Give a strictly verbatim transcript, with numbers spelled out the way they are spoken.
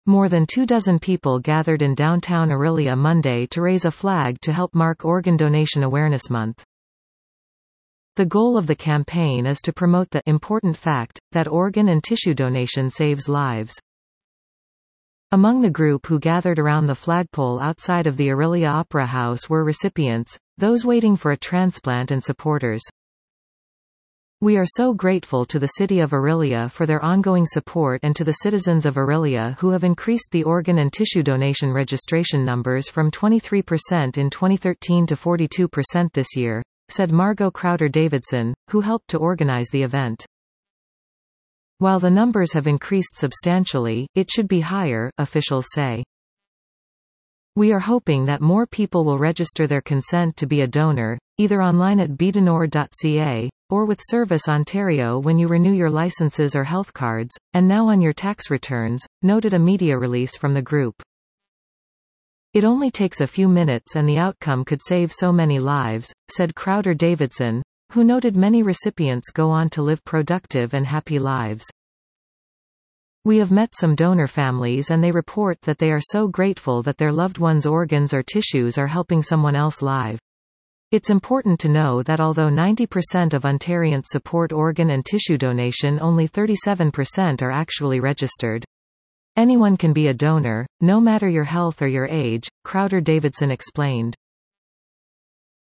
More than two dozen people gathered in downtown Orillia Monday to raise a flag to help mark Organ Donation Awareness Month. The goal of the campaign is to promote the important fact that organ and tissue donation saves lives. Among the group who gathered around the flagpole outside of the Orillia Opera House were recipients, those waiting for a transplant and supporters. We are so grateful to the City of Orillia for their ongoing support and to the citizens of Orillia who have increased the organ and tissue donation registration numbers from twenty-three percent in twenty thirteen to forty-two percent this year, said Margot Crowder-Davidson, who helped to organize the event. While the numbers have increased substantially, it should be higher, officials say. We are hoping that more people will register their consent to be a donor, either online at bedonor dot c a, or with Service Ontario when you renew your licenses or health cards, and now on your tax returns, noted a media release from the group. It only takes a few minutes and the outcome could save so many lives, said Crowder-Davidson, who noted many recipients go on to live productive and happy lives. We have met some donor families and they report that they are so grateful that their loved ones' organs or tissues are helping someone else live. It's important to know that although ninety percent of Ontarians support organ and tissue donation, only thirty-seven percent are actually registered. Anyone can be a donor, no matter your health or your age, Crowder-Davidson explained.